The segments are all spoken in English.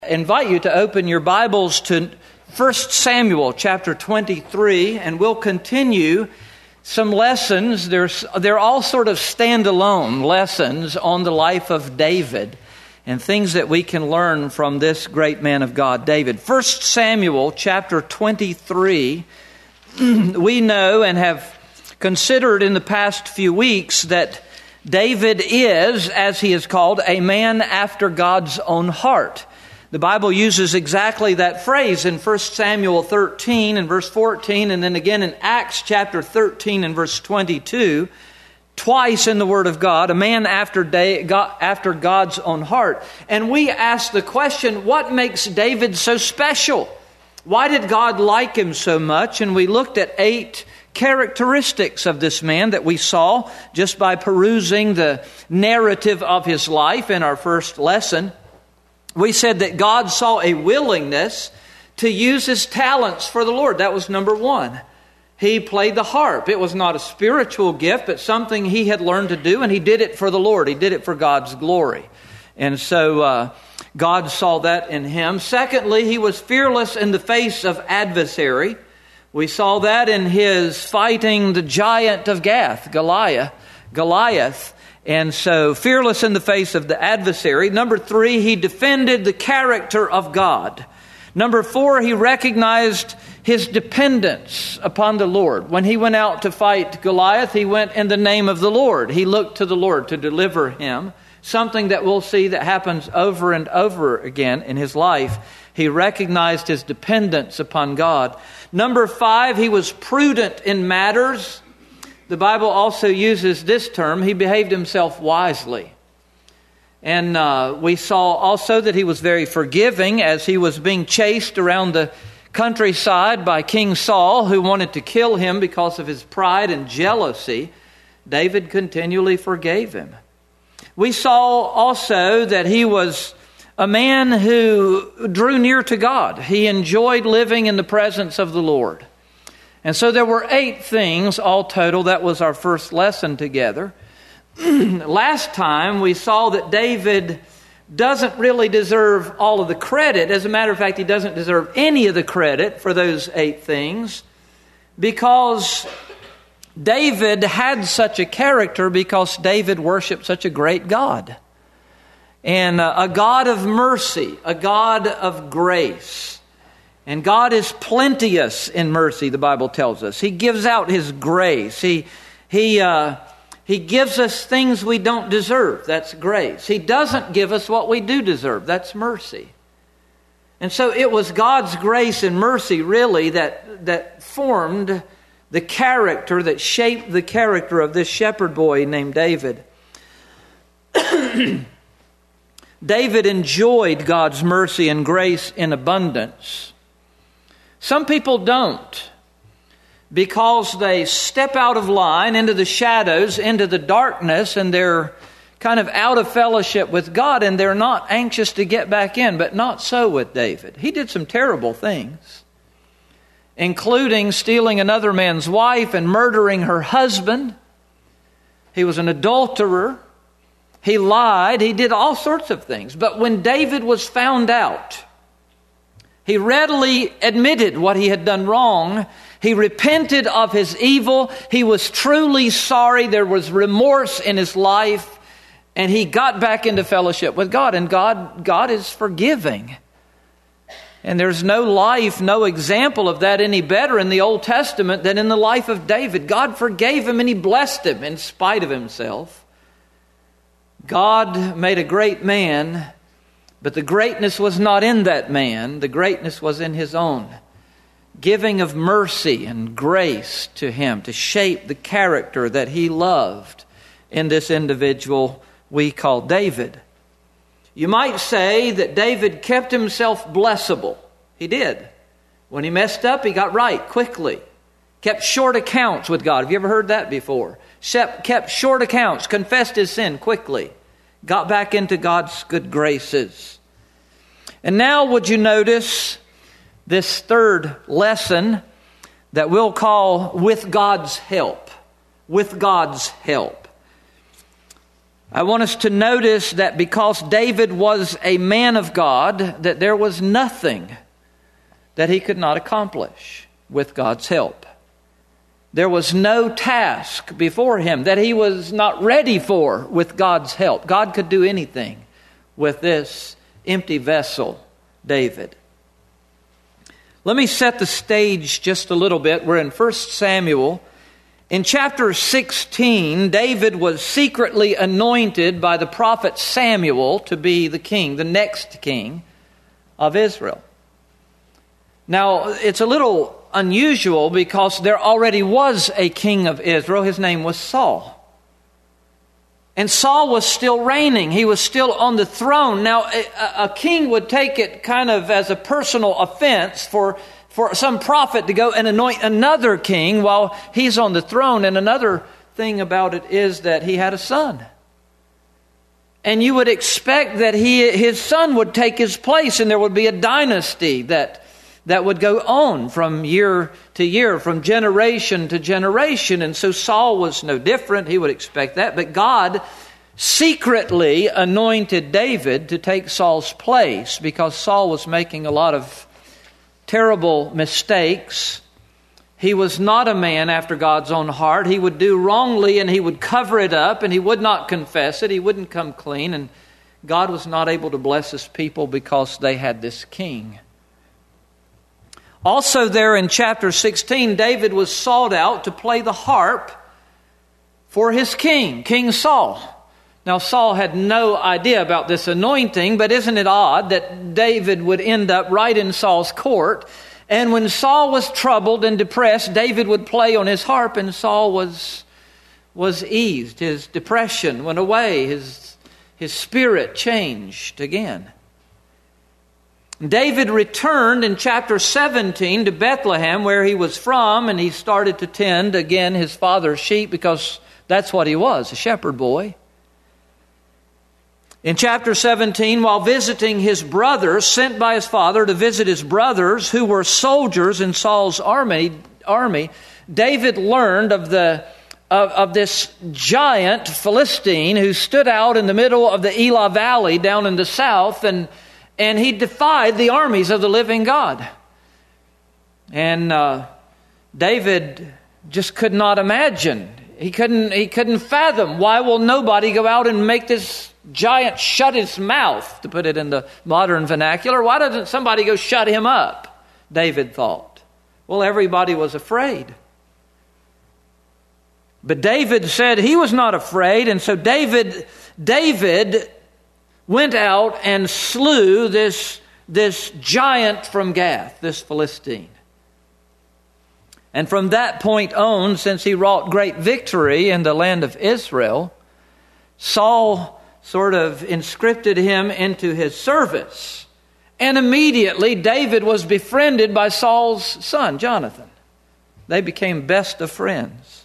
Invite you to open your Bibles to 1 Samuel chapter 23, and we'll continue some lessons. They're all sort of standalone lessons on the life of David and things that we can learn from this great man of God, David. 1 Samuel chapter 23, we know and have considered in the past few weeks that David is, as he is called, a man after God's own heart. The Bible uses exactly that phrase in 1 Samuel 13 and verse 14, and then again in Acts chapter 13 and verse 22, twice in the Word of God, a man after God's own heart. And we ask the question, what makes David so special? Why did God like him so much? And we looked at 8 characteristics of this man that we saw just by perusing the narrative of his life in our first lesson. We said that God saw a willingness to use his talents for the Lord. That was number 1. He played the harp. It was not a spiritual gift, but something he had learned to do, and he did it for the Lord. He did it for God's glory. And so God saw that in him. Secondly, he was fearless in the face of adversary. We saw that in his fighting the giant of Gath, Goliath. And so, fearless in the face of the adversary. Number 3, he defended the character of God. Number 4, he recognized his dependence upon the Lord. When he went out to fight Goliath, he went in the name of the Lord. He looked to the Lord to deliver him. Something that we'll see that happens over and over again in his life. He recognized his dependence upon God. Number 5, he was prudent in matters. The Bible also uses this term, he behaved himself wisely. And we saw also that he was very forgiving as he was being chased around the countryside by King Saul, who wanted to kill him because of his pride and jealousy. David continually forgave him. We saw also that he was a man who drew near to God. He enjoyed living in the presence of the Lord. And so there were 8 things all total. That was our first lesson together. Last time we saw that David doesn't really deserve all of the credit. As a matter of fact, he doesn't deserve any of the credit for those 8 things, because David had such a character because David worshiped such a great God. And a God of mercy, a God of grace. And God is plenteous in mercy, the Bible tells us. He gives out His grace. He gives us things we don't deserve. That's grace. He doesn't give us what we do deserve. That's mercy. And so it was God's grace and mercy, really, that formed the character, that shaped the character of this shepherd boy named David. David enjoyed God's mercy and grace in abundance. Some people don't, because they step out of line into the shadows, into the darkness, and they're kind of out of fellowship with God, and they're not anxious to get back in. But not so with David. He did some terrible things, including stealing another man's wife and murdering her husband. He was an adulterer. He lied. He did all sorts of things. But when David was found out, he readily admitted what he had done wrong. He repented of his evil. He was truly sorry. There was remorse in his life. And he got back into fellowship with God. And God is forgiving. And there's no life, no example of that any better in the Old Testament than in the life of David. God forgave him and He blessed him in spite of himself. God made a great man, but the greatness was not in that man. The greatness was in His own giving of mercy and grace to him to shape the character that He loved in this individual we call David. You might say that David kept himself blessable. He did. When he messed up, he got right quickly. Kept short accounts with God. Have you ever heard that before? Kept short accounts, confessed his sin quickly. Got back into God's good graces. And now would you notice this third lesson that we'll call with God's help. With God's help. I want us to notice that because David was a man of God, that there was nothing that he could not accomplish with God's help. There was no task before him that he was not ready for with God's help. God could do anything with this empty vessel, David. Let me set the stage just a little bit. We're in 1 Samuel. In chapter 16, David was secretly anointed by the prophet Samuel to be the king, the next king of Israel. Now, it's a little unusual because there already was a king of Israel. His name was Saul. And Saul was still reigning. He was still on the throne. Now, a king would take it kind of as a personal offense for some prophet to go and anoint another king while he's on the throne. And another thing about it is that he had a son. And you would expect that his son would take his place and there would be a dynasty that would go on from year to year, from generation to generation. And so Saul was no different. He would expect that. But God secretly anointed David to take Saul's place because Saul was making a lot of terrible mistakes. He was not a man after God's own heart. He would do wrongly and he would cover it up and he would not confess it. He wouldn't come clean. And God was not able to bless his people because they had this king. Also there in chapter 16, David was sought out to play the harp for his king, King Saul. Now Saul had no idea about this anointing, but isn't it odd that David would end up right in Saul's court? And when Saul was troubled and depressed, David would play on his harp and Saul was eased. His depression went away. His spirit changed again. David returned in chapter 17 to Bethlehem where he was from, and he started to tend again his father's sheep because that's what he was, a shepherd boy. In chapter 17, while visiting his brothers, sent by his father to visit his brothers who were soldiers in Saul's army, David learned of this giant Philistine who stood out in the middle of the Elah Valley down in the south, and he defied the armies of the living God. And David just could not imagine. He couldn't fathom, why will nobody go out and make this giant shut his mouth, to put it in the modern vernacular? Why doesn't somebody go shut him up? David thought. Well, everybody was afraid. But David said he was not afraid, and so David went out and slew this giant from Gath, this Philistine. And from that point on, since he wrought great victory in the land of Israel, Saul sort of inscripted him into his service. And immediately David was befriended by Saul's son, Jonathan. They became best of friends.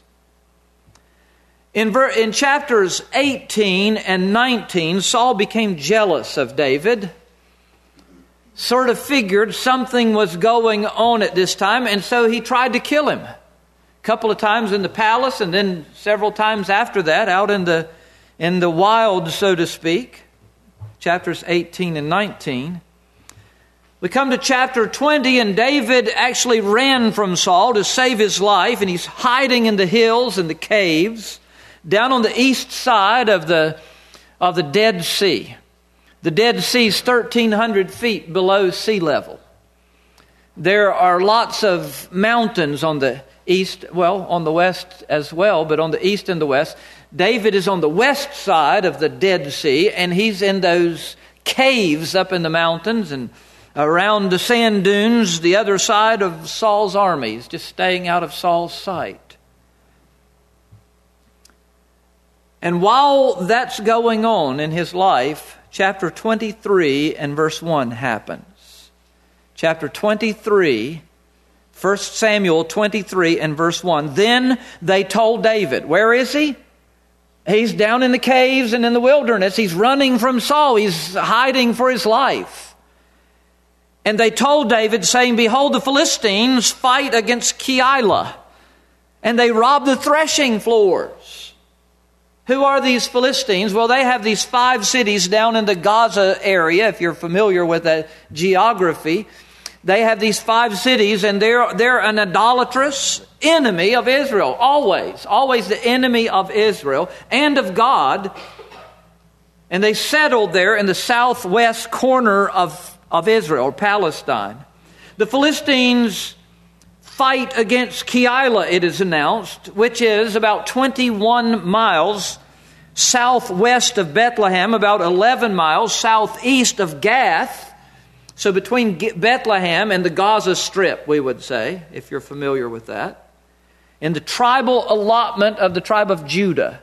In chapters 18 and 19, Saul became jealous of David. Sort of figured something was going on at this time, and so he tried to kill him. A couple of times in the palace, and then several times after that out in the wild, so to speak. Chapters 18 and 19. We come to chapter 20, and David actually ran from Saul to save his life, and he's hiding in the hills and the caves down on the east side of the Dead Sea. The Dead Sea is 1,300 feet below sea level. There are lots of mountains on the east, well, on the west as well, but on the east and the west. David is on the west side of the Dead Sea, and he's in those caves up in the mountains and around the sand dunes, the other side of Saul's armies, just staying out of Saul's sight. And while that's going on in his life, chapter 23 and verse 1 happens. Chapter 23, 1 Samuel 23 and verse 1. Then they told David, where is he? He's down in the caves and in the wilderness. He's running from Saul. He's hiding for his life. And they told David, saying, behold, the Philistines fight against Keilah, and they rob the threshing floors. Who are these Philistines? Well, they have these 5 cities down in the Gaza area, if you're familiar with that geography. They have these 5 cities, and they're an idolatrous enemy of Israel, always the enemy of Israel and of God. And they settled there in the southwest corner of Israel, Palestine. The Philistines fight against Keilah, it is announced, which is about 21 miles southwest of Bethlehem, about 11 miles southeast of Gath. So between Bethlehem and the Gaza Strip, we would say, if you're familiar with that. In the tribal allotment of the tribe of Judah.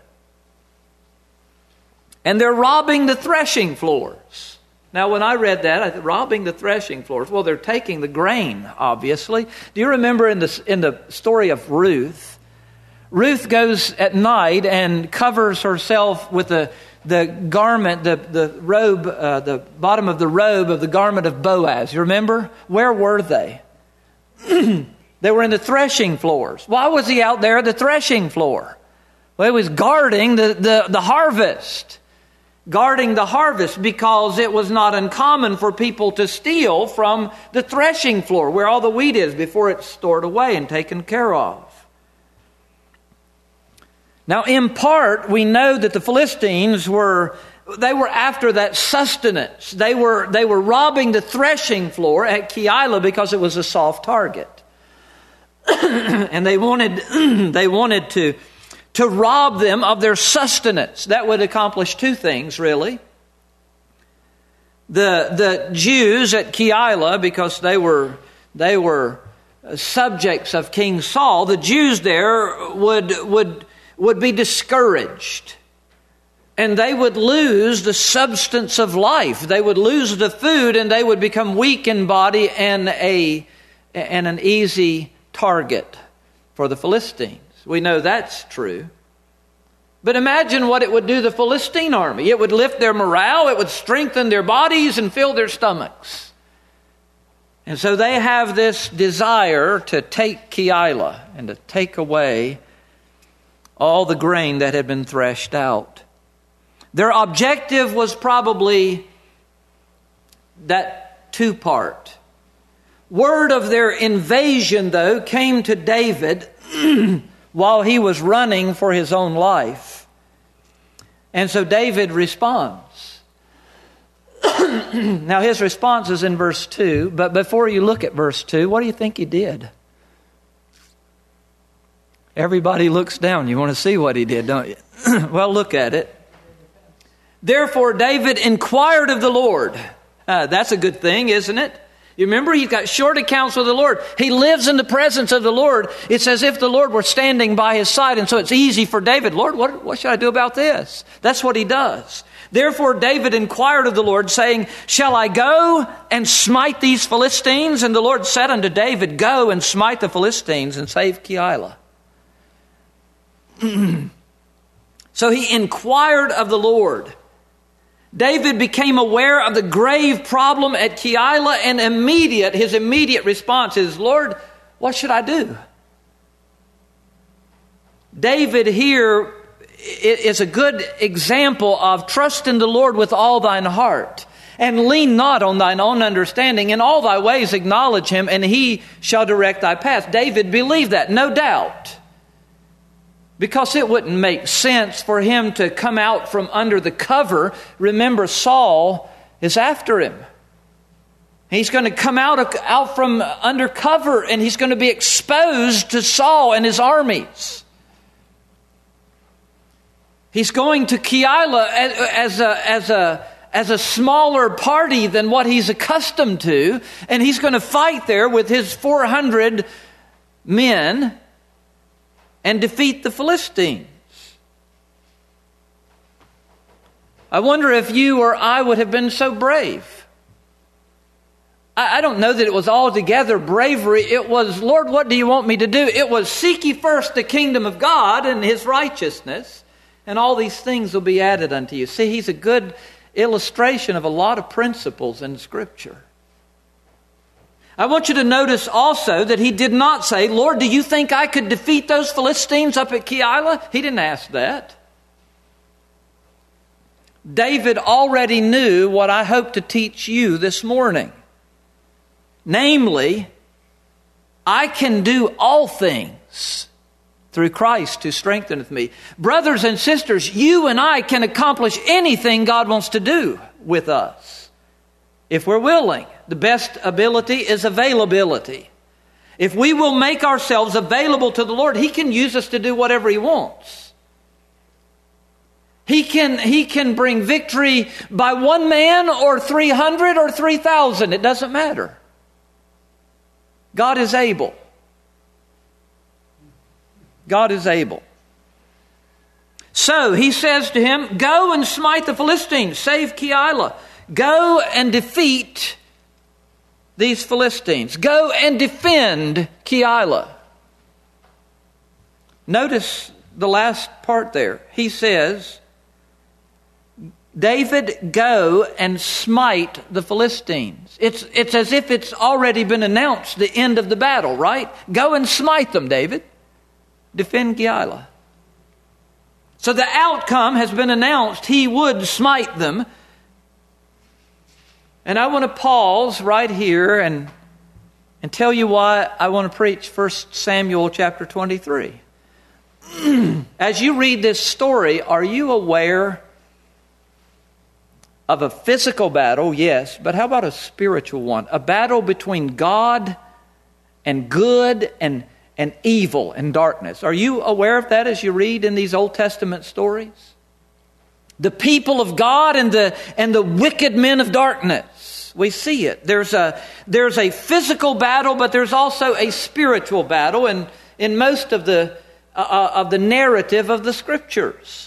And they're robbing the threshing floors. Now, when I read that, I thought, robbing the threshing floors. Well, they're taking the grain, obviously. Do you remember in the story of Ruth? Ruth goes at night and covers herself with the garment, the robe, the bottom of the robe of the garment of Boaz. You remember? Where were they? They were in the threshing floors. Why was he out there at the threshing floor? Well, he was guarding the harvest. Guarding the harvest, because it was not uncommon for people to steal from the threshing floor where all the wheat is before it's stored away and taken care of. Now, in part, we know that the Philistines were after that sustenance. They were robbing the threshing floor at Keilah because it was a soft target. And they wanted to rob them of their sustenance. That would accomplish 2 things, really. The Jews at Keilah, because they were subjects of King Saul, the Jews there would be discouraged. And they would lose the substance of life. They would lose the food, and they would become weak in body and an easy target for the Philistines. We know that's true. But imagine what it would do to the Philistine army. It would lift their morale, it would strengthen their bodies and fill their stomachs. And so they have this desire to take Keilah and to take away all the grain that had been threshed out. Their objective was probably that 2-part. Word of their invasion, though, came to David while he was running for his own life. And so David responds. Now his response is in verse 2, but before you look at verse 2, what do you think he did? Everybody looks down. You want to see what he did, don't you? Well, look at it. Therefore David inquired of the Lord. That's a good thing, isn't it? You remember, he's got short accounts with the Lord. He lives in the presence of the Lord. It's as if the Lord were standing by his side. And so it's easy for David. Lord, what should I do about this? That's what he does. Therefore David inquired of the Lord, saying, shall I go and smite these Philistines? And the Lord said unto David, go and smite the Philistines and save Keilah. So he inquired of the Lord. David became aware of the grave problem at Keilah, and his immediate response is, Lord, what should I do? David here is a good example of trust in the Lord with all thine heart, and lean not on thine own understanding. In all thy ways acknowledge him, and he shall direct thy path. David believed that, no doubt. Because it wouldn't make sense for him to come out from under the cover. Remember, Saul is after him. He's going to come out from under cover, and he's going to be exposed to Saul and his armies. He's going to Keilah as a smaller party than what he's accustomed to, and he's going to fight there with his 400 men and defeat the Philistines. I wonder if you or I would have been so brave. I don't know that it was altogether bravery. It was, Lord, what do you want me to do? It was, seek ye first the kingdom of God and his righteousness, and all these things will be added unto you. See, he's a good illustration of a lot of principles in Scripture. I want you to notice also that he did not say, Lord, do you think I could defeat those Philistines up at Keilah? He didn't ask that. David already knew what I hope to teach you this morning. Namely, I can do all things through Christ who strengtheneth me. Brothers and sisters, you and I can accomplish anything God wants to do with us if we're willing. The best ability is availability. If we will make ourselves available to the Lord, He can use us to do whatever He wants. He can bring victory by one man or 300 or 3,000. It doesn't matter. God is able. God is able. So he says to him, go and smite the Philistines, save Keilah. Go and defeat these Philistines. Go and defend Keilah. Notice the last part there. He says, David, go and smite the Philistines. It's as if it's already been announced, the end of the battle, right? Go and smite them, David. Defend Keilah. So the outcome has been announced. He would smite them. And I want to pause right here and tell you why I want to preach 1 Samuel chapter 23. As you read this story, are you aware of a physical battle? Yes, but how about a spiritual one? A battle between God and good and evil and darkness. Are you aware of that as you read in these Old Testament stories? The people of God and the wicked men of darkness. We see it. There's a physical battle, but there's also a spiritual battle in most of the narrative of the Scriptures.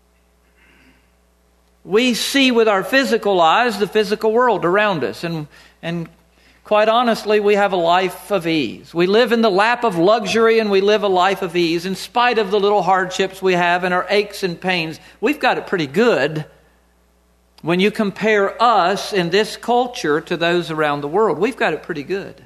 We see with our physical eyes the physical world around us, and quite honestly, we have a life of ease. We live in the lap of luxury, and we live a life of ease. In spite of the little hardships we have and our aches and pains, we've got it pretty good when you compare us in this culture to those around the world. We've got it pretty good.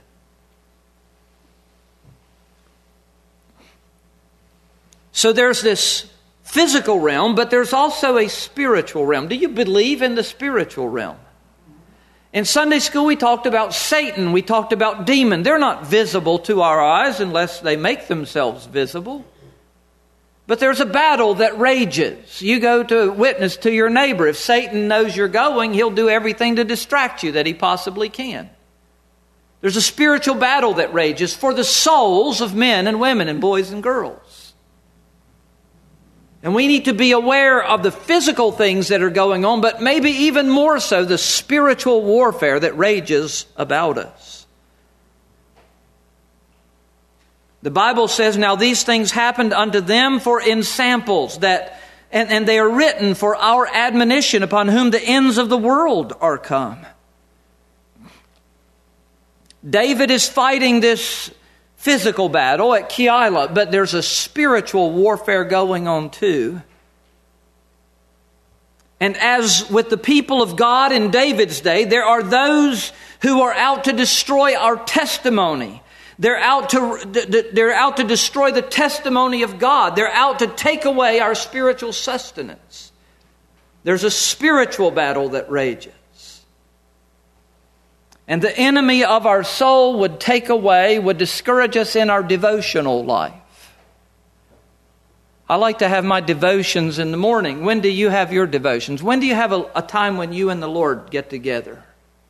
So there's this physical realm, but there's also a spiritual realm. Do you believe in the spiritual realm? In Sunday school, we talked about Satan. We talked about demon. They're not visible to our eyes unless they make themselves visible. But there's a battle that rages. You go to witness to your neighbor. If Satan knows you're going, he'll do everything to distract you that he possibly can. There's a spiritual battle that rages for the souls of men and women and boys and girls. And we need to be aware of the physical things that are going on, but maybe even more so the spiritual warfare that rages about us. The Bible says, now these things happened unto them for ensamples, and they are written for our admonition, upon whom the ends of the world are come. David is fighting this physical battle at Keilah, but there's a spiritual warfare going on too. And as with the people of God in David's day, there are those who are out to destroy our testimony. They're out to destroy the testimony of God. They're out to take away our spiritual sustenance. There's a spiritual battle that rages. And the enemy of our soul would would discourage us in our devotional life. I like to have my devotions in the morning. When do you have your devotions? When do you have a time when you and the Lord get together?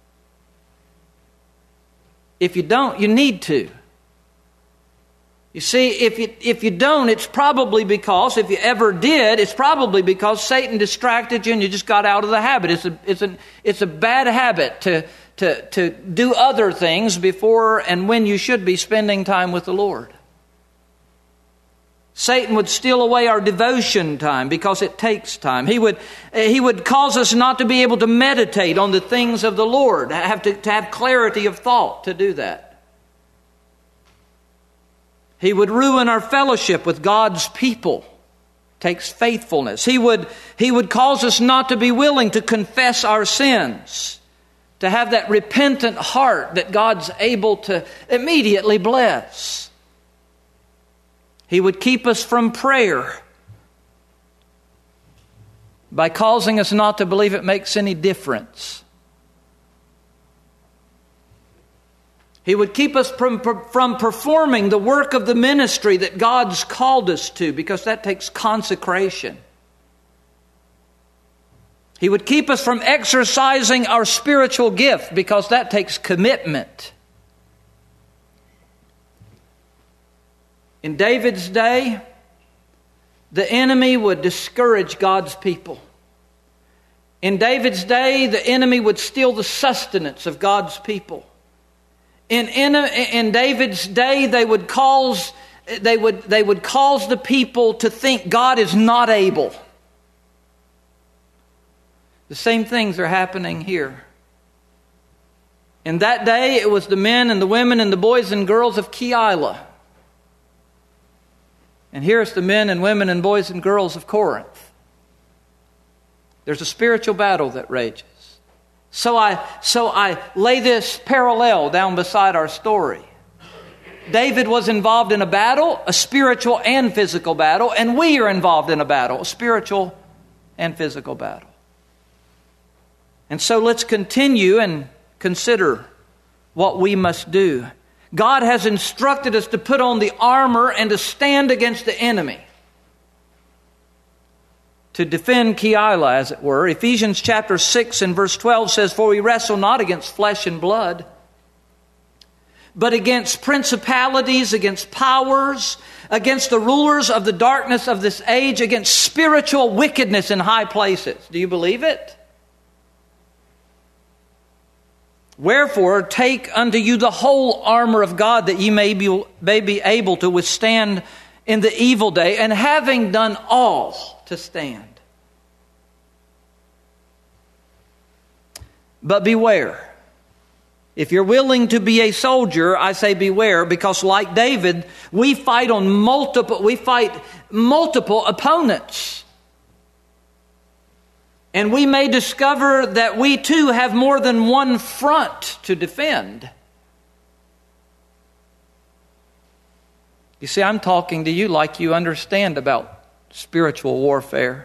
If you don't, you need to. You see, if you don't, it's probably because, if you ever did, it's probably because Satan distracted you and you just got out of the habit. It's a bad habit to do other things before and when you should be spending time with the Lord. Satan would steal away our devotion time because it takes time. He would cause us not to be able to meditate on the things of the Lord, to have clarity of thought to do that. He would ruin our fellowship with God's people. It takes faithfulness. He would cause us not to be willing to confess our sins, to have that repentant heart that God's able to immediately bless. He would keep us from prayer. by causing us not to believe it makes any difference. He would keep us from performing the work of the ministry that God's called us to, because that takes consecration. He would keep us from exercising our spiritual gift, because that takes commitment. In David's day, the enemy would discourage God's people. In David's day, the enemy would steal the sustenance of God's people. In David's day, they would cause the people to think God is not able. The same things are happening here. In that day, it was the men and the women and the boys and girls of Keilah. And here's the men and women and boys and girls of Corinth. There's a spiritual battle that rages. So I lay this parallel down beside our story. David was involved in a battle, a spiritual and physical battle, and we are involved in a battle, a spiritual and physical battle. And so let's continue and consider what we must do. God has instructed us to put on the armor and to stand against the enemy, to defend Keilah, as it were. Ephesians chapter 6 and verse 12 says, "For we wrestle not against flesh and blood, but against principalities, against powers, against the rulers of the darkness of this age, against spiritual wickedness in high places." Do you believe it? "Wherefore, take unto you the whole armor of God, that ye may be able to withstand in the evil day, and having done all, to stand. But beware." If you're willing to be a soldier, I say beware, because like David, we fight multiple opponents. And we may discover that we too have more than one front to defend. You see, I'm talking to you like you understand about spiritual warfare.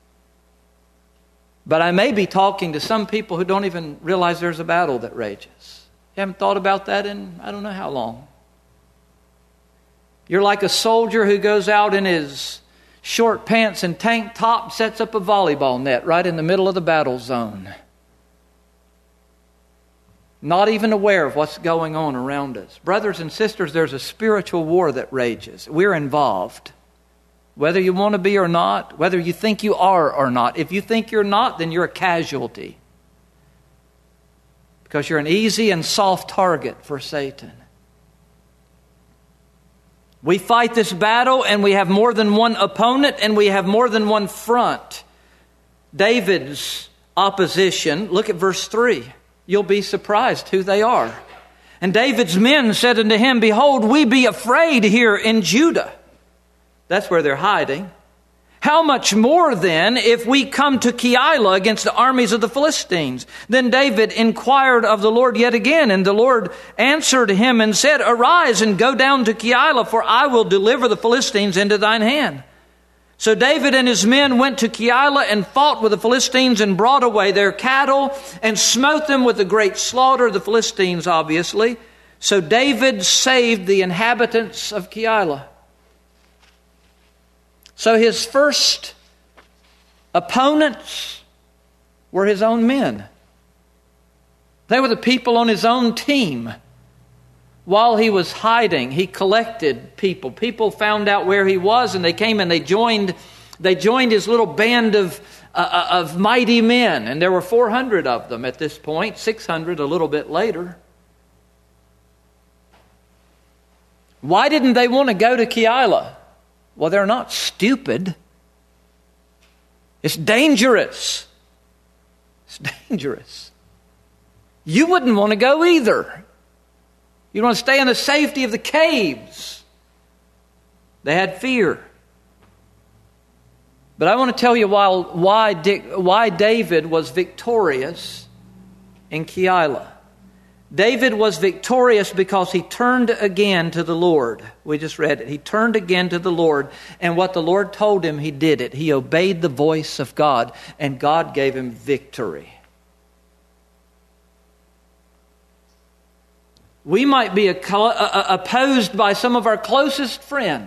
But I may be talking to some people who don't even realize there's a battle that rages. You haven't thought about that in I don't know how long. You're like a soldier who goes out in his short pants and tank top, sets up a volleyball net right in the middle of the battle zone. Not even aware of what's going on around us. Brothers and sisters, there's a spiritual war that rages. We're involved. Whether you want to be or not, whether you think you are or not. If you think you're not, then you're a casualty. Because you're an easy and soft target for Satan. We fight this battle, and we have more than one opponent, and we have more than one front. David's opposition, look at verse 3. You'll be surprised who they are. "And David's men said unto him, Behold, we be afraid here in Judah." That's where they're hiding. "How much more then if we come to Keilah against the armies of the Philistines?" Then David inquired of the Lord yet again, and the Lord answered him and said, "Arise and go down to Keilah, for I will deliver the Philistines into thine hand." So David and his men went to Keilah and fought with the Philistines and brought away their cattle and smote them with a great slaughter, the Philistines obviously. So David saved the inhabitants of Keilah. So his first opponents were his own men. They were the people on his own team. While he was hiding, he collected people. People found out where he was, and they came and they joined his little band of mighty men. And there were 400 of them at this point, 600 a little bit later. Why didn't they want to go to Keilah? Well, they're not stupid. It's dangerous. It's dangerous. You wouldn't want to go either. You want to stay in the safety of the caves. They had fear. But I want to tell you why David was victorious in Keilah. David was victorious because he turned again to the Lord. We just read it. He turned again to the Lord, and what the Lord told him, he did it. He obeyed the voice of God, and God gave him victory. We might be opposed by some of our closest friends.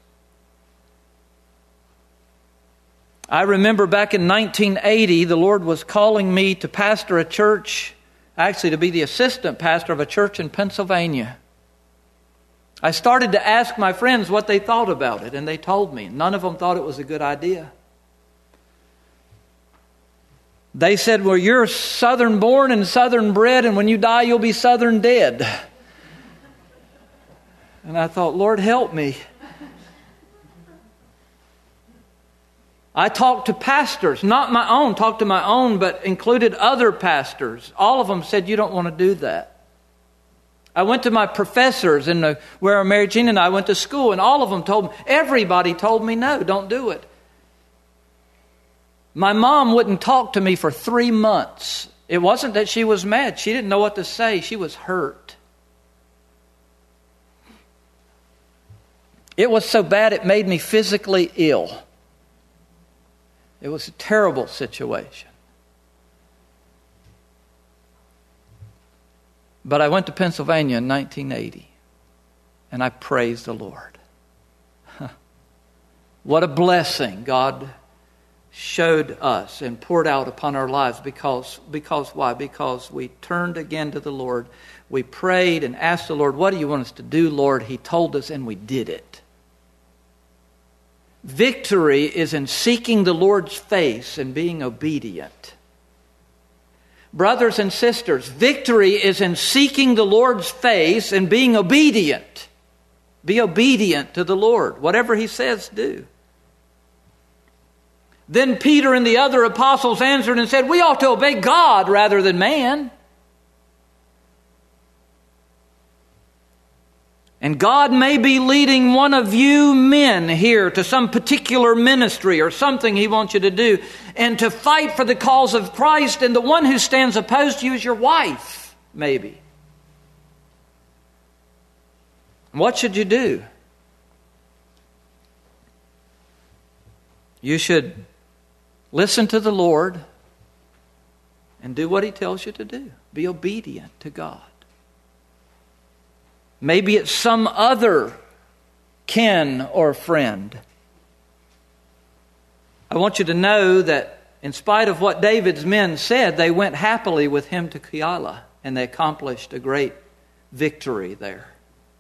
I remember back in 1980, the Lord was calling me to pastor a church, actually to be the assistant pastor of a church in Pennsylvania. I started to ask my friends what they thought about it, and they told me. None of them thought it was a good idea. They said, well, you're Southern born and Southern bred, and when you die, you'll be Southern dead. And I thought, Lord, help me. I talked to pastors, not my own, talked to my own, but included other pastors. All of them said, you don't want to do that. I went to my professors where Mary Jean and I went to school, and all of them told me, everybody told me, no, don't do it. My mom wouldn't talk to me for 3 months. It wasn't that she was mad. She didn't know what to say. She was hurt. It was so bad it made me physically ill. It was a terrible situation. But I went to Pennsylvania in 1980, and I praised the Lord. What a blessing God showed us and poured out upon our lives. Because why? Because we turned again to the Lord. We prayed and asked the Lord, what do you want us to do, Lord? He told us, and we did it. Victory is in seeking the Lord's face and being obedient. Brothers and sisters, victory is in seeking the Lord's face and being obedient. Be obedient to the Lord. Whatever He says, do. Then Peter and the other apostles answered and said, we ought to obey God rather than man. And God may be leading one of you men here to some particular ministry or something He wants you to do, and to fight for the cause of Christ, and the one who stands opposed to you is your wife, maybe. What should you do? You should listen to the Lord and do what He tells you to do. Be obedient to God. Maybe it's some other kin or friend. I want you to know that in spite of what David's men said, they went happily with him to Keilah, and they accomplished a great victory there.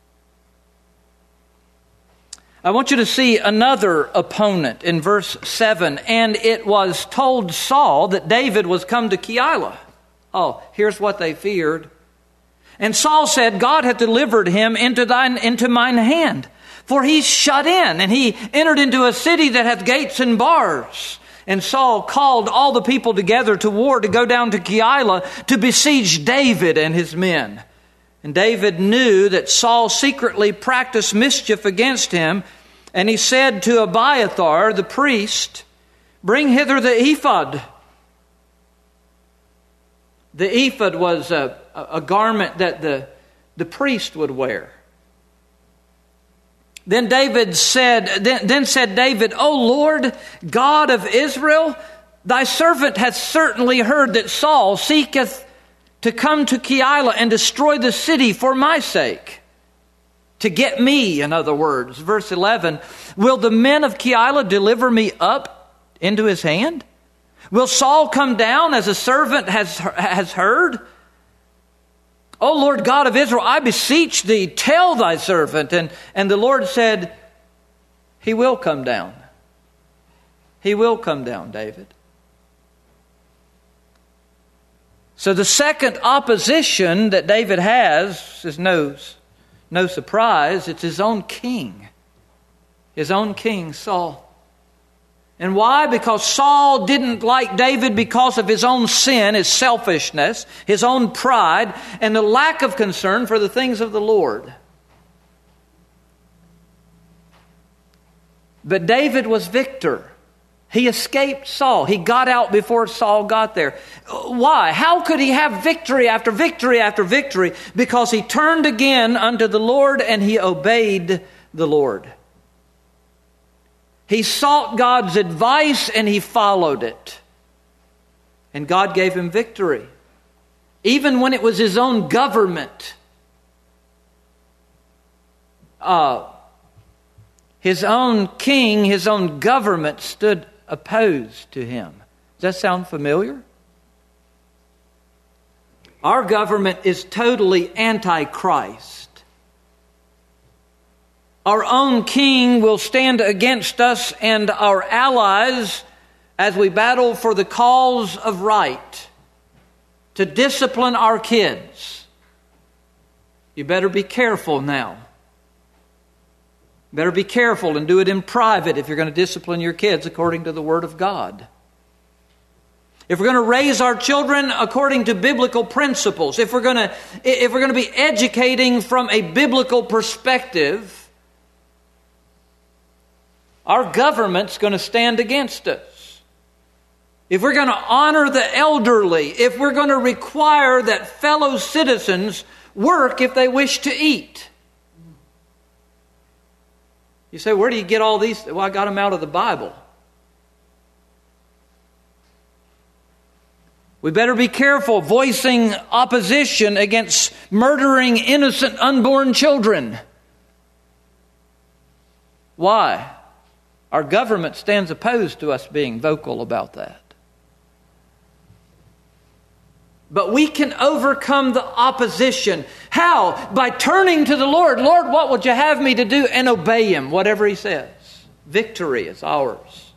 I want you to see another opponent in verse 7. And it was told Saul that David was come to Keilah. Oh, here's what they feared. And Saul said, God hath delivered him into mine hand. For he's shut in, and he entered into a city that hath gates and bars. And Saul called all the people together to war to go down to Keilah to besiege David and his men. And David knew that Saul secretly practiced mischief against him. And he said to Abiathar, the priest, bring hither the ephod. The ephod was a garment that the priest would wear. Then said David, O Lord, God of Israel, thy servant hath certainly heard that Saul seeketh to come to Keilah and destroy the city for my sake. To get me, in other words. Verse 11, will the men of Keilah deliver me up into his hand? Will Saul come down as a servant has heard? O Lord God of Israel, I beseech thee, tell thy servant. And the Lord said, he will come down. He will come down, David. So the second opposition that David has is no surprise. It's his own king. His own king, Saul. And why? Because Saul didn't like David because of his own sin, his selfishness, his own pride, and the lack of concern for the things of the Lord. But David was victor. He escaped Saul. He got out before Saul got there. Why? How could he have victory after victory after victory? Because he turned again unto the Lord and he obeyed the Lord. He sought God's advice and he followed it. And God gave him victory. Even when it was his own government. His own king, his own government stood opposed to him. Does that sound familiar? Our government is totally anti-Christ. Our own king will stand against us and our allies as we battle for the cause of right, to discipline our kids. You better be careful now. Better be careful and do it in private if you're going to discipline your kids according to the Word of God. If we're going to raise our children according to biblical principles, if we're going to be educating from a biblical perspective, our government's going to stand against us. If we're going to honor the elderly, if we're going to require that fellow citizens work if they wish to eat. You say, where do you get all these? Well, I got them out of the Bible. We better be careful voicing opposition against murdering innocent unborn children. Why? Our government stands opposed to us being vocal about that. But we can overcome the opposition. How? By turning to the Lord. Lord, what would you have me to do? And obey Him, whatever He says. Victory is ours.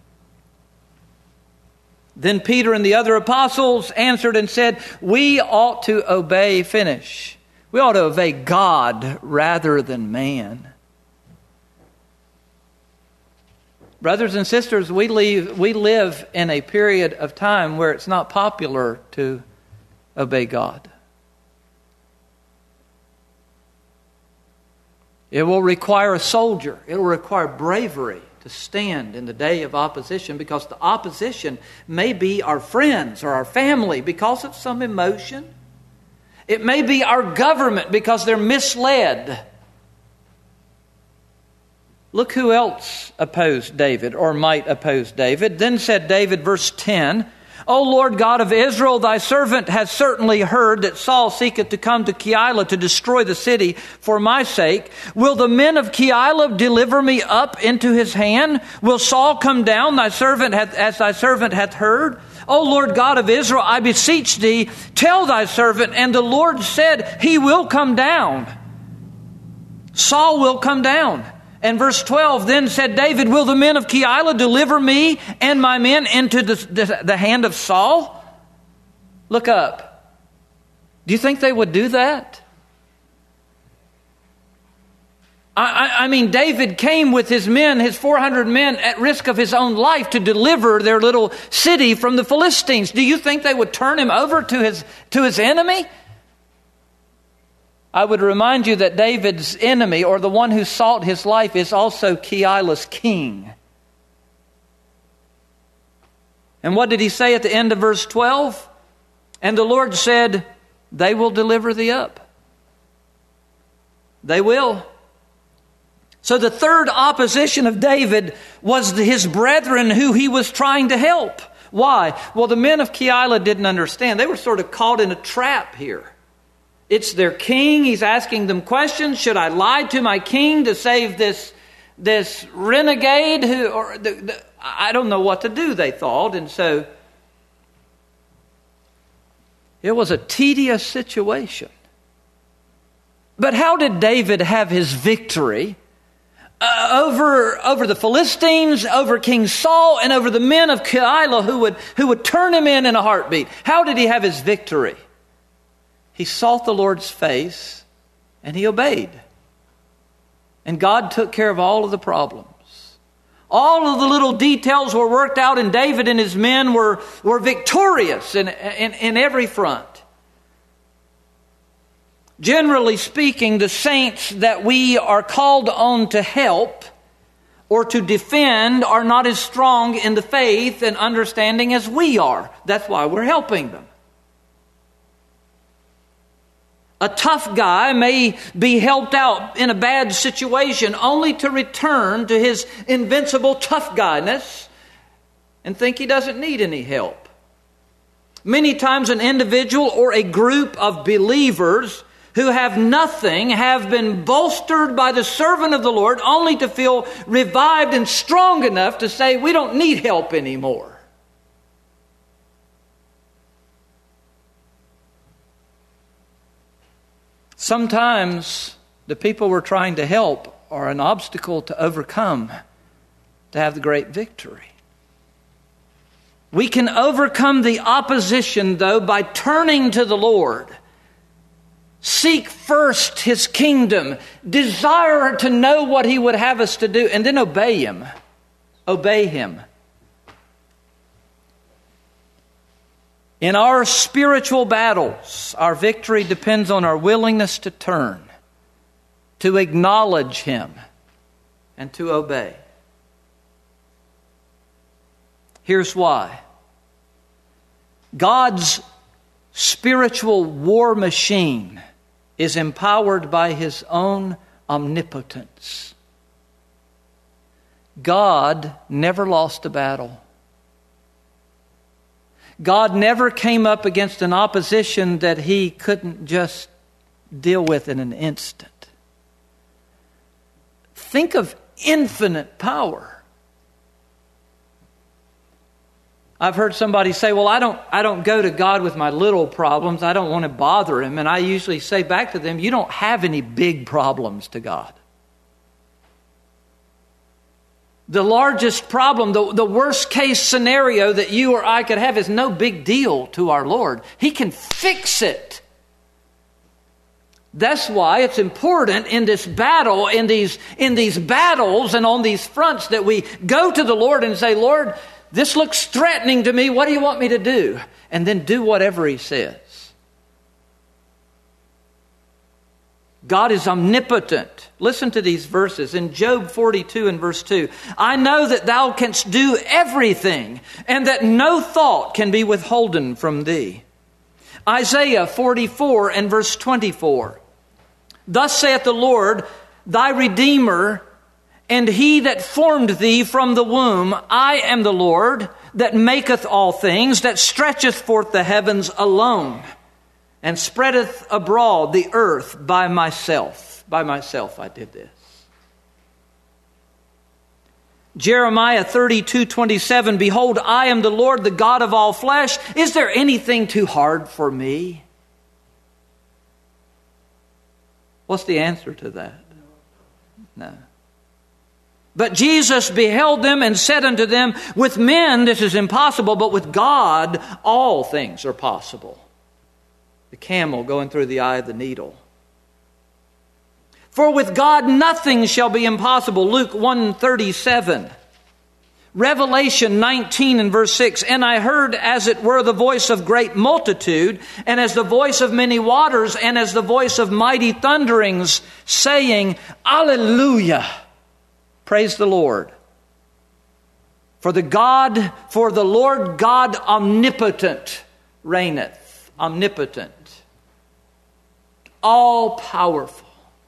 Then Peter and the other apostles answered and said, we ought to obey, finish. We ought to obey God rather than man. Brothers and sisters, we live in a period of time where it's not popular to obey God. It will require a soldier. It will require bravery to stand in the day of opposition, because the opposition may be our friends or our family because of some emotion. It may be our government because they're misled. Look who else opposed David, or might oppose David. Then said David, verse 10, O Lord God of Israel, thy servant has certainly heard that Saul seeketh to come to Keilah to destroy the city for my sake. Will the men of Keilah deliver me up into his hand? Will Saul come down, as thy servant hath heard? O Lord God of Israel, I beseech thee, tell thy servant. And the Lord said, he will come down. Saul will come down. And verse 12, then said David, will the men of Keilah deliver me and my men into the hand of Saul? Look up. Do you think they would do that? I mean, David came with his men, his 400 men, at risk of his own life to deliver their little city from the Philistines. Do you think they would turn him over to his enemy? I would remind you that David's enemy, or the one who sought his life, is also Keilah's king. And what did he say at the end of verse 12? And the Lord said, they will deliver thee up. They will. So the third opposition of David was his brethren who he was trying to help. Why? Well, the men of Keilah didn't understand. They were sort of caught in a trap here. It's their king. He's asking them questions. Should I lie to my king to save this renegade? I don't know what to do, they thought. And so it was a tedious situation. But how did David have his victory over the Philistines, over King Saul, and over the men of Keilah who would turn him in a heartbeat? How did he have his victory? He sought the Lord's face and he obeyed. And God took care of all of the problems. All of the little details were worked out, and David and his men were victorious in every front. Generally speaking, the saints that we are called on to help or to defend are not as strong in the faith and understanding as we are. That's why we're helping them. A tough guy may be helped out in a bad situation only to return to his invincible tough guyness and think he doesn't need any help. Many times an individual or a group of believers who have nothing have been bolstered by the servant of the Lord only to feel revived and strong enough to say, we don't need help anymore. Sometimes the people we're trying to help are an obstacle to overcome, to have the great victory. We can overcome the opposition, though, by turning to the Lord. Seek first His kingdom. Desire to know what He would have us to do, and then obey Him. Obey Him. In our spiritual battles, our victory depends on our willingness to turn, to acknowledge Him, and to obey. Here's why. God's spiritual war machine is empowered by His own omnipotence. God never lost a battle. God never came up against an opposition that He couldn't just deal with in an instant. Think of infinite power. I've heard somebody say, well, I don't go to God with my little problems. I don't want to bother Him. And I usually say back to them, you don't have any big problems to God. The largest problem, the worst case scenario that you or I could have is no big deal to our Lord. He can fix it. That's why it's important in this battle, in these battles and on these fronts that we go to the Lord and say, Lord, this looks threatening to me. What do you want me to do? And then do whatever He says. God is omnipotent. Listen to these verses. In Job 42 and verse 2, I know that Thou canst do everything, and that no thought can be withholden from Thee. Isaiah 44 and verse 24, Thus saith the Lord, Thy Redeemer, and He that formed thee from the womb, I am the Lord that maketh all things, that stretcheth forth the heavens alone, and spreadeth abroad the earth by myself. By myself I did this. Jeremiah 32:27, Behold, I am the Lord, the God of all flesh. Is there anything too hard for me? What's the answer to that? No. But Jesus beheld them and said unto them, With men this is impossible, but with God all things are possible. The camel going through the eye of the needle. For with God nothing shall be impossible. Luke 1:37. Revelation 19 and verse 6. And I heard as it were the voice of great multitude, and as the voice of many waters, and as the voice of mighty thunderings, saying, Alleluia! Praise the Lord. For the Lord God omnipotent reigneth. Omnipotent. All powerful.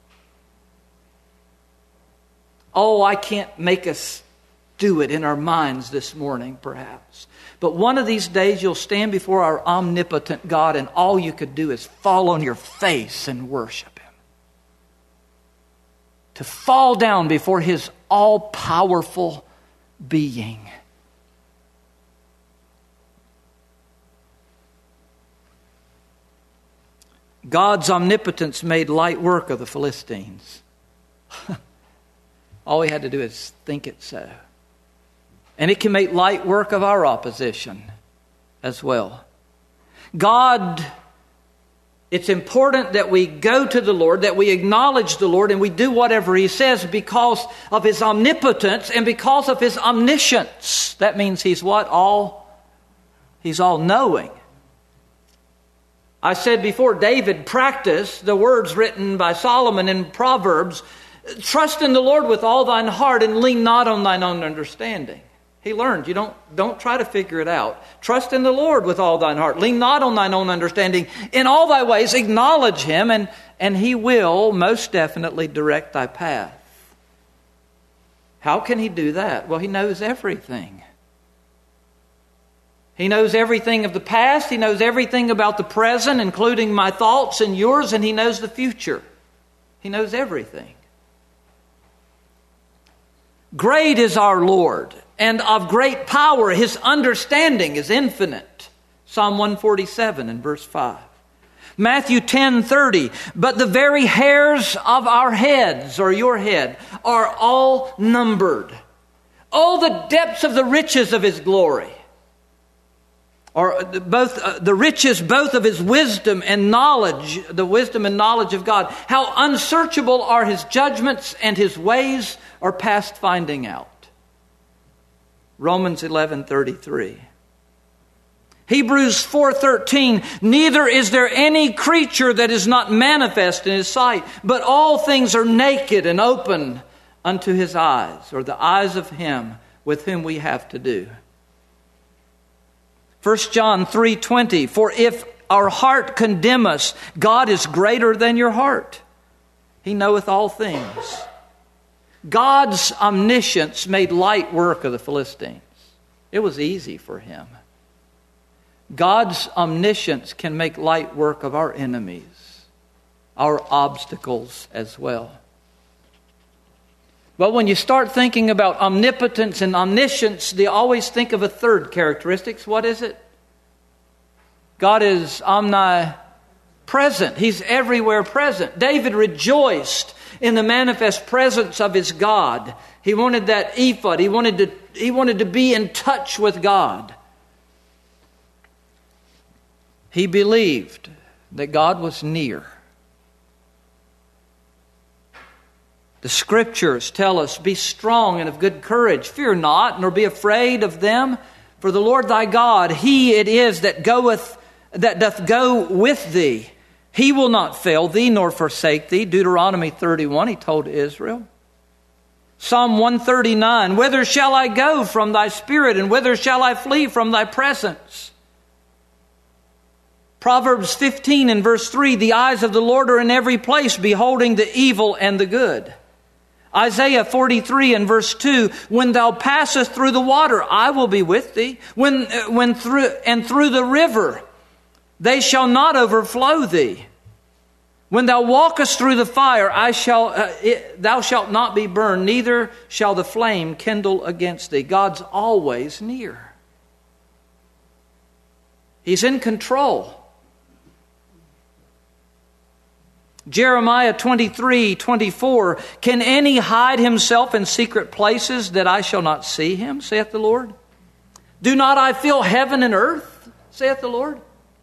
Oh, I can't make us do it in our minds this morning, perhaps. But one of these days you'll stand before our omnipotent God and all you could do is fall on your face and worship Him. To fall down before His all-powerful being. God's omnipotence made light work of the Philistines. All we had to do is think it so. And it can make light work of our opposition as well. God, it's important that we go to the Lord, that we acknowledge the Lord, and we do whatever He says because of His omnipotence and because of His omniscience. That means He's what? He's all-knowing. I said before, David practiced the words written by Solomon in Proverbs Trust in the Lord with all thine heart and lean not on thine own understanding. He learned, you don't try to figure it out. Trust in the Lord with all thine heart. Lean not on thine own understanding. In all thy ways acknowledge him, and he will most definitely direct thy path. How can he do that? Well, he knows everything. He knows everything of the past. He knows everything about the present, including my thoughts and yours, and he knows the future. He knows everything. Great is our Lord, and of great power. His understanding is infinite. Psalm 147 and verse 5. Matthew 10:30. But the very hairs of our heads, or your head, are all numbered. Oh, the depths of the riches of his glory. Or both the riches both of his wisdom and knowledge, the wisdom and knowledge of God. How unsearchable are his judgments, and his ways are past finding out. Romans 11:33. Hebrews 4:13. Neither is there any creature that is not manifest in his sight, but all things are naked and open unto his eyes, or the eyes of him with whom we have to do. 1 John 3:20. For if our heart condemn us, God is greater than your heart. He knoweth all things. God's omniscience made light work of the Philistines. It was easy for him. God's omniscience can make light work of our enemies, our obstacles as well. But when you start thinking about omnipotence and omniscience, they always think of a third characteristic. What is it? God is omnipresent. He's everywhere present. David rejoiced in the manifest presence of his God. He wanted that ephod. He wanted to be in touch with God. He believed that God was near. The Scriptures tell us, be strong and of good courage. Fear not, nor be afraid of them. For the Lord thy God, he it is that doth go with thee. He will not fail thee, nor forsake thee. Deuteronomy 31, he told Israel. Psalm 139, whither shall I go from thy spirit, and whither shall I flee from thy presence? Proverbs 15 and verse 3, the eyes of the Lord are in every place, beholding the evil and the good. Isaiah 43 and verse 2, when thou passest through the water, I will be with thee. When through the river, they shall not overflow thee. When thou walkest through the fire, thou shalt not be burned, neither shall the flame kindle against thee. God's always near. He's in control. Jeremiah 23:24, can any hide himself in secret places that I shall not see him, saith the Lord? Do not I fill heaven and earth, saith the Lord?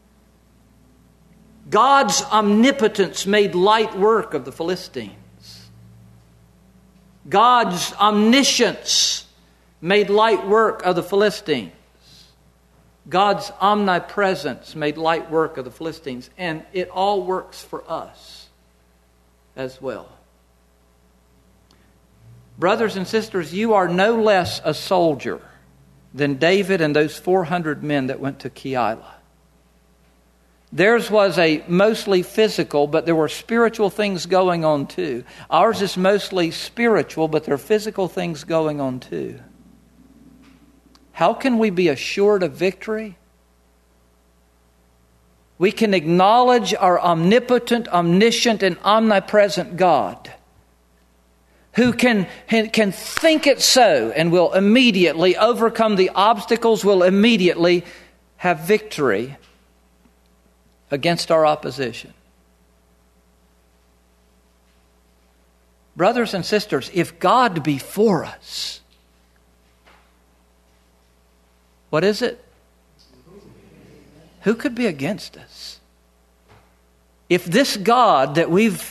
God's omnipotence made light work of the Philistines. God's omniscience made light work of the Philistines. God's omnipresence made light work of the Philistines. And it all works for us as well. Brothers and sisters, you are no less a soldier than David and those 400 men that went to Keilah. Theirs was a mostly physical, but there were spiritual things going on too. Ours is mostly spiritual, but there are physical things going on too. How can we be assured of victory? We can acknowledge our omnipotent, omniscient, and omnipresent God, who can think it so and will immediately overcome the obstacles, will immediately have victory against our opposition. Brothers and sisters, if God be for us, what is it? Who could be against us? If this God that we've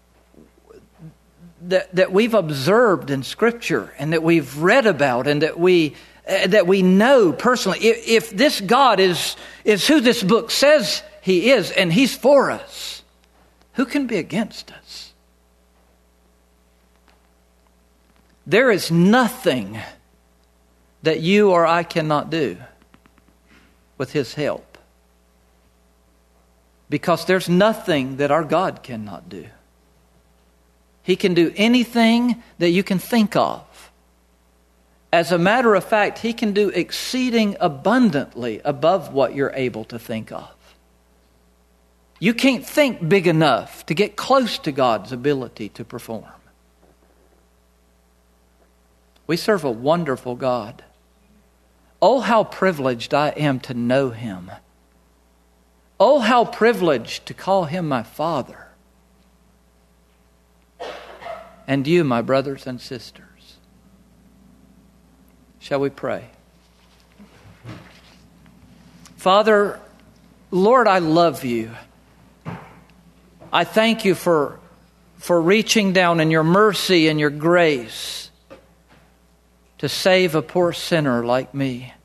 observed in Scripture and that we've read about and that we know personally, if this God is who this book says He is, and He's for us, who can be against us? There is nothing that you or I cannot do with His help. Because there's nothing that our God cannot do. He can do anything that you can think of. As a matter of fact, He can do exceeding abundantly above what you're able to think of. You can't think big enough to get close to God's ability to perform. We serve a wonderful God. Oh, how privileged I am to know Him. Oh, how privileged to call Him my Father. And you, my brothers and sisters. Shall we pray? Father, Lord, I love You. I thank You for reaching down in Your mercy and Your grace to save a poor sinner like me.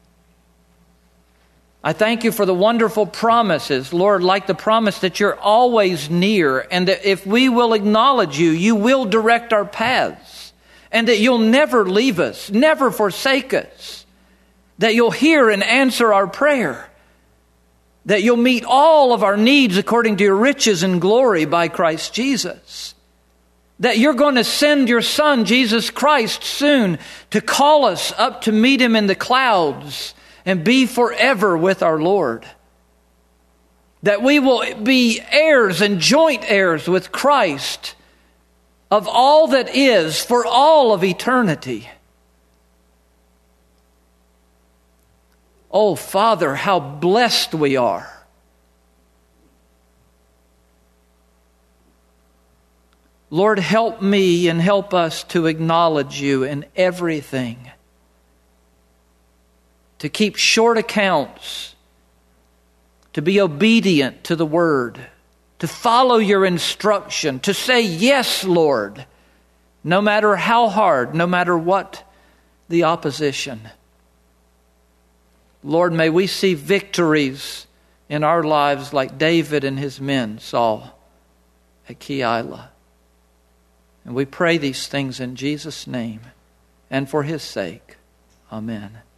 I thank You for the wonderful promises, Lord, like the promise that You're always near, and that if we will acknowledge You, You will direct our paths, and that You'll never leave us, never forsake us, that You'll hear and answer our prayer, that You'll meet all of our needs according to Your riches and glory by Christ Jesus, that You're going to send Your Son, Jesus Christ, soon to call us up to meet Him in the clouds and be forever with our Lord. That we will be heirs and joint heirs with Christ of all that is for all of eternity. Oh, Father, how blessed we are. Lord, help me and help us to acknowledge You in everything. To keep short accounts, to be obedient to the Word, to follow Your instruction, to say, yes, Lord, no matter how hard, no matter what the opposition. Lord, may we see victories in our lives like David and his men saw at Keilah. And we pray these things in Jesus' name and for His sake. Amen.